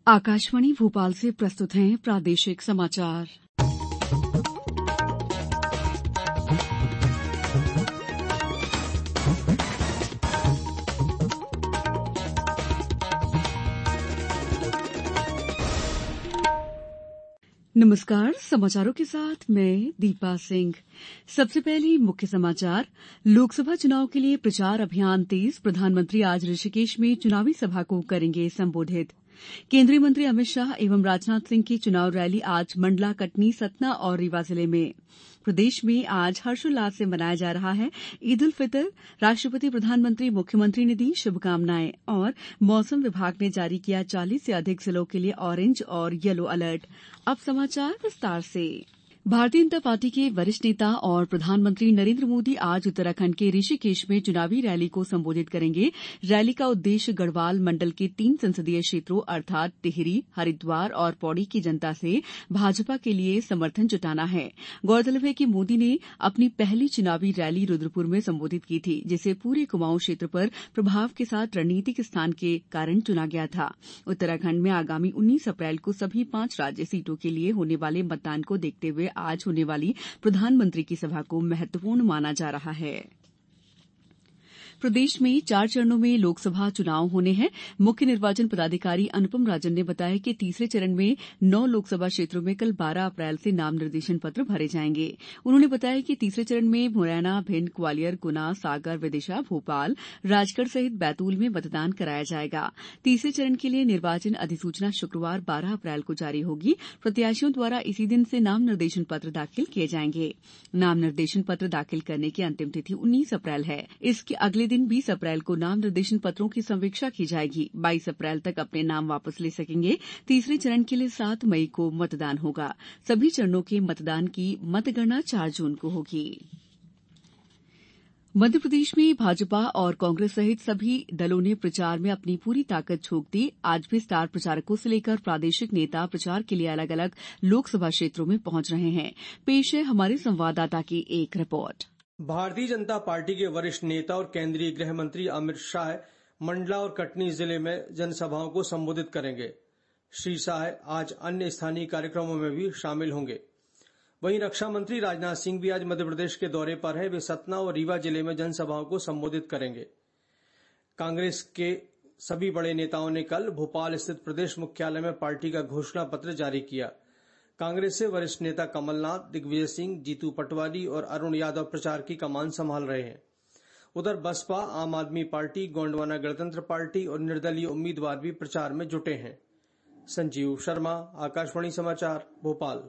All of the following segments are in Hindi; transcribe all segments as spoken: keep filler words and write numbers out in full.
आकाशवाणी भोपाल से प्रस्तुत हैं प्रादेशिक समाचार। नमस्कार, समाचारों के साथ मैं दीपा सिंह। सबसे पहले मुख्य समाचार। लोकसभा चुनाव के लिए प्रचार अभियान तेज। प्रधानमंत्री आज ऋषिकेश में चुनावी सभा को करेंगे संबोधित। केंद्रीय मंत्री अमित शाह एवं राजनाथ सिंह की चुनाव रैली आज मंडला, कटनी, सतना और रीवा जिले में। प्रदेश में आज हर्षोल्लास से मनाया जा रहा है ईद उल फितर। राष्ट्रपति, प्रधानमंत्री, मुख्यमंत्री ने दी शुभकामनाएं। और मौसम विभाग ने जारी किया चालीस से अधिक जिलों के लिए ऑरेंज और येलो अलर्ट। अब समाचार विस्तार से। भारतीय जनता पार्टी के वरिष्ठ नेता और प्रधानमंत्री नरेंद्र मोदी आज उत्तराखंड के ऋषिकेश में चुनावी रैली को संबोधित करेंगे। रैली का उद्देश्य गढ़वाल मंडल के तीन संसदीय क्षेत्रों अर्थात टिहरी, हरिद्वार और पौड़ी की जनता से भाजपा के लिए समर्थन जुटाना है। गौरतलब है कि मोदी ने अपनी पहली चुनावी रैली रुद्रपुर में संबोधित की थी, जिसे पूरे कुमाऊं क्षेत्र पर प्रभाव के साथ रणनीतिक स्थान के कारण चुना गया था। उत्तराखंड में आगामी उन्नीस अप्रैल को सभी पांच राज्य सीटों के लिए होने वाले मतदान को देखते हुए आज होने वाली प्रधानमंत्री की सभा को महत्वपूर्ण माना जा रहा है। प्रदेश में चार चरणों में लोकसभा चुनाव होने हैं। मुख्य निर्वाचन पदाधिकारी अनुपम राजन ने बताया कि तीसरे चरण में नौ लोकसभा क्षेत्रों में कल बारह अप्रैल से नाम निर्देशन पत्र भरे जाएंगे। उन्होंने बताया कि तीसरे चरण में मुरैना, भिंड, ग्वालियर, गुना, सागर, विदिशा, भोपाल, राजगढ़ सहित बैतूल में मतदान कराया जाएगा। तीसरे चरण के लिए निर्वाचन अधिसूचना शुक्रवार बारह अप्रैल को जारी होगी। प्रत्याशियों द्वारा इसी दिन से नाम निर्देशन पत्र दाखिल किए जाएंगे। नाम निर्देशन पत्र दाखिल करने की अंतिम तिथि उन्नीस अप्रैल है। इसके अगले दिन बीस अप्रैल को नाम निर्देशन पत्रों की समीक्षा की जाएगी। बाईस अप्रैल तक अपने नाम वापस ले सकेंगे। तीसरे चरण के लिए सात मई को मतदान होगा। सभी चरणों के मतदान की मतगणना चार जून को होगी। मध्य प्रदेश में भाजपा और कांग्रेस सहित सभी दलों ने प्रचार में अपनी पूरी ताकत झोंक दी। आज भी स्टार प्रचारकों से लेकर प्रादेशिक नेता प्रचार के लिए अलग अलग लोकसभा क्षेत्रों में पहुंच रहे हैं। पेश है हमारे संवाददाता की एक रिपोर्ट। भारतीय जनता पार्टी के वरिष्ठ नेता और केंद्रीय गृह मंत्री अमित शाह मंडला और कटनी जिले में जनसभाओं को संबोधित करेंगे। श्री शाह आज अन्य स्थानीय कार्यक्रमों में भी शामिल होंगे। वहीं रक्षा मंत्री राजनाथ सिंह भी आज मध्य प्रदेश के दौरे पर हैं। वे सतना और रीवा जिले में जनसभाओं को संबोधित करेंगे। कांग्रेस के सभी बड़े नेताओं ने कल भोपाल स्थित प्रदेश मुख्यालय में पार्टी का घोषणा पत्र जारी किया। कांग्रेस से वरिष्ठ नेता कमलनाथ, दिग्विजय सिंह, जीतू पटवारी और अरुण यादव प्रचार की कमान संभाल रहे हैं। उधर बसपा, आम आदमी पार्टी, गोंडवाना गणतंत्र पार्टी और निर्दलीय उम्मीदवार भी प्रचार में जुटे हैं। संजीव शर्मा, आकाशवाणी समाचार, भोपाल।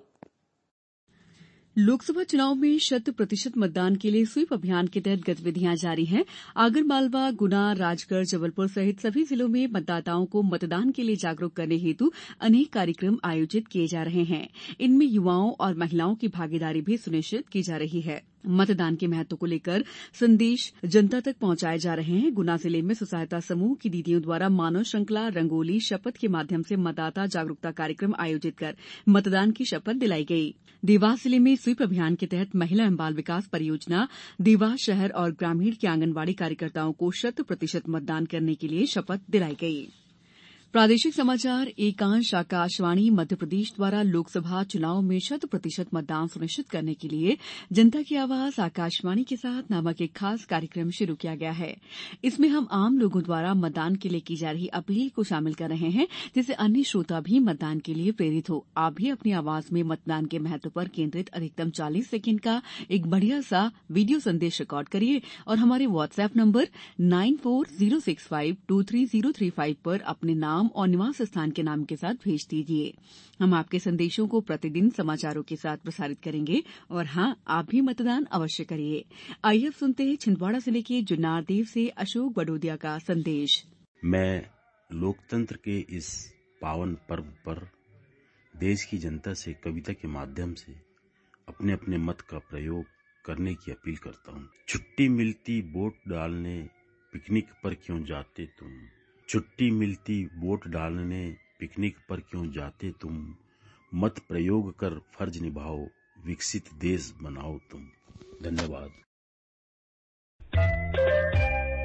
लोकसभा चुनाव में शत प्रतिशत मतदान के लिए स्वीप अभियान के तहत गतिविधियां जारी हैं। आगरमालवा, गुना, राजगढ़, जबलपुर सहित सभी जिलों में मतदाताओं को मतदान के लिए जागरूक करने हेतु अनेक कार्यक्रम आयोजित किए जा रहे हैं। इनमें युवाओं और महिलाओं की भागीदारी भी सुनिश्चित की जा रही है। मतदान के महत्व को लेकर संदेश जनता तक पहुंचाए जा रहे हैं। गुना जिले में स्व सहायता समूह की दीदियों द्वारा मानव श्रृंखला, रंगोली, शपथ के माध्यम से मतदाता जागरूकता कार्यक्रम आयोजित कर मतदान की शपथ दिलाई गई। देवास जिले में स्वीप अभियान के तहत महिला एवं बाल विकास परियोजना देवास शहर और ग्रामीण के आंगनबाड़ी कार्यकर्ताओं को शत प्रतिशत मतदान करने के लिए शपथ दिलाई गई। प्रादेशिक समाचार एकांश आकाशवाणी मध्य प्रदेश द्वारा लोकसभा चुनाव में शत प्रतिशत मतदान सुनिश्चित करने के लिए जनता की आवाज आकाशवाणी के साथ नामक एक खास कार्यक्रम शुरू किया गया है। इसमें हम आम लोगों द्वारा मतदान के लिए की जा रही अपील को शामिल कर रहे हैं, जिससे अन्य श्रोता भी मतदान के लिए प्रेरित हो। आप भी अपनी आवाज में मतदान के महत्व पर केंद्रित अधिकतम चालीस सेकेंड का एक बढ़िया सा वीडियो संदेश रिकॉर्ड करिए और हमारे WhatsApp number nine four zero six five two three zero three five पर अपने नाम और निवास स्थान के नाम के साथ भेज दीजिए। हम आपके संदेशों को प्रतिदिन समाचारों के साथ प्रसारित करेंगे और हाँ, आप भी मतदान अवश्य करिए। आइए अब सुनते हैं छिंदवाड़ा जिले के जुन्नारदेव से अशोक बडोदिया का संदेश। मैं लोकतंत्र के इस पावन पर्व पर देश की जनता से कविता के माध्यम से अपने अपने मत का प्रयोग करने की अपील करता हूँ। छुट्टी मिलती वोट डालने, पिकनिक पर क्यों जाते तुम। छुट्टी मिलती वोट डालने, पिकनिक पर क्यों जाते तुम। मत प्रयोग कर फर्ज निभाओ, विकसित देश बनाओ तुम। धन्यवाद।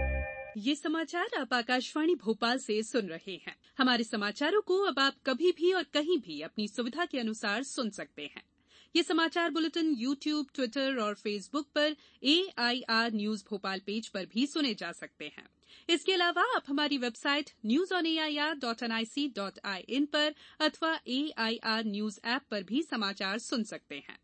ये समाचार आप आकाशवाणी भोपाल से सुन रहे हैं। हमारे समाचारों को अब आप कभी भी और कहीं भी अपनी सुविधा के अनुसार सुन सकते हैं। ये समाचार बुलेटिन यूट्यूब, ट्विटर और फेसबुक पर A I R news Bhopal page पर भी सुने जा सकते हैं। इसके अलावा आप हमारी website news on A I R dot N I C dot I N पर अथवा A I R news app पर भी समाचार सुन सकते हैं।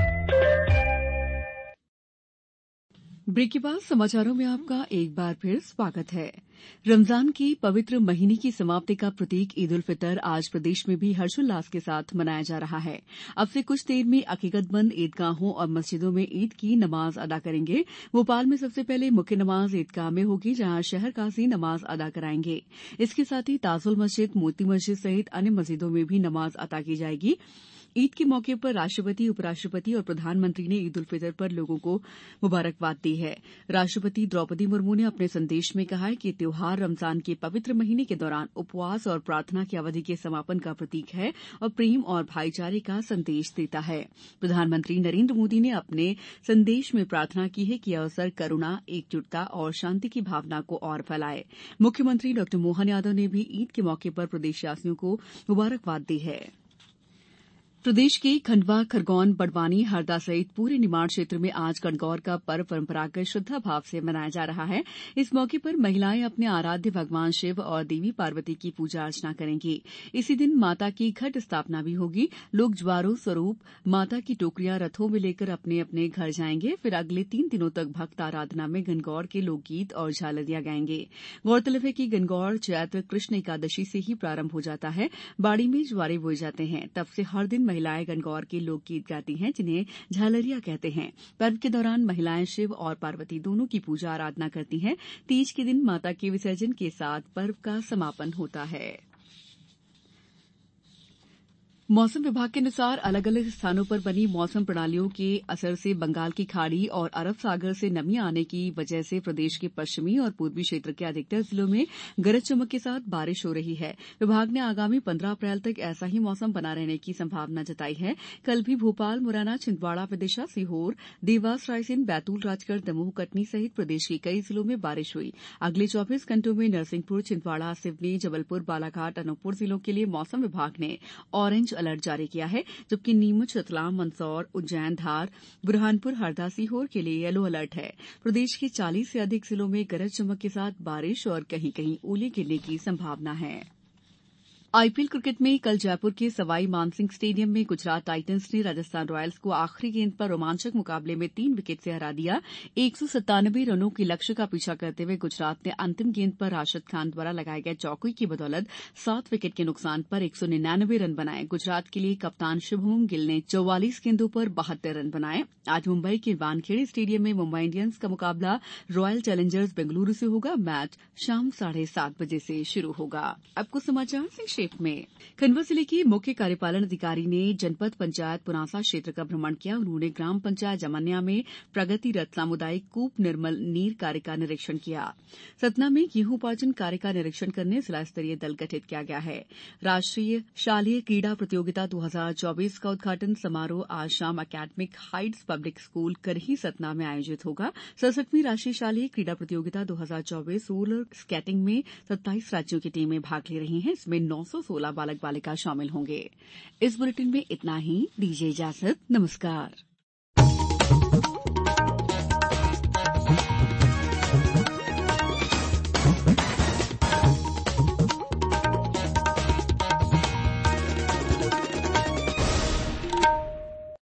ब्रेक के बाद समाचारों में आपका एक बार फिर स्वागत है। रमजान के पवित्र महीने की समाप्ति का प्रतीक ईद उल फितर आज प्रदेश में भी हर्षोल्लास के साथ मनाया जा रहा है। अब से कुछ देर में अकीकतमंद ईदगाहों और मस्जिदों में ईद की नमाज अदा करेंगे। भोपाल में सबसे पहले मुख्य नमाज ईदगाह में होगी, जहां शहर काजी नमाज अदा कराएंगे। इसके साथ ही ताजुल मस्जिद, मोती मस्जिद सहित अन्य मस्जिदों में भी नमाज अदा की जाएगी। ईद के मौके पर राष्ट्रपति, उपराष्ट्रपति और प्रधानमंत्री ने ईद उल फितर पर लोगों को मुबारकबाद दी है। राष्ट्रपति द्रौपदी मुर्मू ने अपने संदेश में कहा है कि त्योहार रमजान के पवित्र महीने के दौरान उपवास और प्रार्थना की अवधि के समापन का प्रतीक है और प्रेम और भाईचारे का संदेश देता है। प्रधानमंत्री नरेंद्र मोदी ने अपने संदेश में प्रार्थना की है कि यह अवसर करुणा, एकजुटता और शांति की भावना को और फैलाए। मुख्यमंत्री डॉ मोहन यादव ने भी ईद के मौके पर प्रदेशवासियों को मुबारकबाद दी है। प्रदेश के खंडवा, खरगोन, बड़वानी, हरदा सहित पूरे निमाड़ क्षेत्र में आज गणगौर का पर्व परंपरागत श्रद्धा भाव से मनाया जा रहा है। इस मौके पर महिलाएं अपने आराध्य भगवान शिव और देवी पार्वती की पूजा अर्चना करेंगी। इसी दिन माता की घट स्थापना भी होगी। लोग ज्वारों स्वरूप माता की टोकरियां रथों में लेकर अपने अपने घर जाएंगे। फिर अगले तीन दिनों तक भक्त आराधना में गणगौर के लोकगीत और झालरियां गाएंगे। गौरतलब है कि गणगौर चैत्र कृष्ण एकादशी से ही प्रारंभ हो जाता है। बाड़ी में ज्वारे बोए जाते हैं। तब से हर दिन महिलाएं गणगौर के लोकगीत गाती हैं, जिन्हें झालरिया कहते हैं। पर्व के दौरान महिलाएं शिव और पार्वती दोनों की पूजा आराधना करती हैं। तीज के दिन माता के विसर्जन के साथ पर्व का समापन होता है। मौसम विभाग के अनुसार अलग अलग स्थानों पर बनी मौसम प्रणालियों के असर से बंगाल की खाड़ी और अरब सागर से नमी आने की वजह से प्रदेश के पश्चिमी और पूर्वी क्षेत्र के अधिकतर जिलों में गरज चमक के साथ बारिश हो रही है। विभाग ने आगामी पंद्रह अप्रैल तक ऐसा ही मौसम बना रहने की संभावना जताई है। कल भी भोपाल, मुरैना, छिंदवाड़ा, विदिशा, सीहोर, देवास, रायसेन, बैतूल, राजगढ़, दमोह, कटनी सहित प्रदेश के कई जिलों में बारिश हुई। अगले चौबीस घंटों में नरसिंहपुर, छिंदवाड़ा, सिवनी, जबलपुर, बालाघाट, अनूपपुर जिलों के लिए मौसम विभाग ने ऑरेंज अलर्ट जारी किया है, जबकि नीमच, रतलाम, मंदसौर, उज्जैन, धार, बुरहानपुर, हरदा, सीहोर के लिए येलो अलर्ट है। प्रदेश के चालीस से अधिक जिलों में गरज चमक के साथ बारिश और कहीं कहीं ओले गिरने की संभावना है। आईपीएल क्रिकेट में कल जयपुर के सवाई मानसिंह स्टेडियम में गुजरात टाइटंस ने राजस्थान रॉयल्स को आखिरी गेंद पर रोमांचक मुकाबले में तीन विकेट से हरा दिया। एक सौ सत्तानबे रनों के लक्ष्य का पीछा करते हुए गुजरात ने अंतिम गेंद पर राशिद खान द्वारा लगाए गए चौके की बदौलत सात विकेट के नुकसान पर एक सौ निन्यानवे रन बनाए। गुजरात के लिए कप्तान शुभमन गिल ने चौवालीस गेंदों पर बहत्तर रन बनाए। आज मुंबई के वानखेड़े स्टेडियम में मुंबई इंडियंस का मुकाबला रॉयल चैलेंजर्स बेंगलुरु से होगा। मैच शाम साढ़े सात बजे से शुरू होगा। अब कुछ समाचार संक्षेप में। खंडवा जिले के मुख्य कार्यपालन अधिकारी ने जनपद पंचायत पुनासा क्षेत्र का भ्रमण किया। उन्होंने ग्राम पंचायत जमन्या में प्रगति रथ सामुदायिक कूप निर्मल नीर कार्य का निरीक्षण किया। सतना में गेहूं उपार्जन कार्य का निरीक्षण करने जिला स्तरीय दल गठित किया गया है। राष्ट्रीय शालेय क्रीड़ा प्रतियोगिता दो हज़ार चौबीस का उद्घाटन समारोह आज शाम अकेडमिक हाइट्स पब्लिक स्कूल करही सतना में आयोजित होगा। सड़सठवीं राष्ट्रीय शालेय क्रीड़ा प्रतियोगिता दो हज़ार चौबीस रोलर स्केटिंग में सत्ताईस राज्यों की टीमें भाग ले रही हैं। इसमें नौ सौ सोलह बालक बालिका शामिल होंगे। इस बुलेटिन में इतना ही। दीजिए इजाजत। नमस्कार।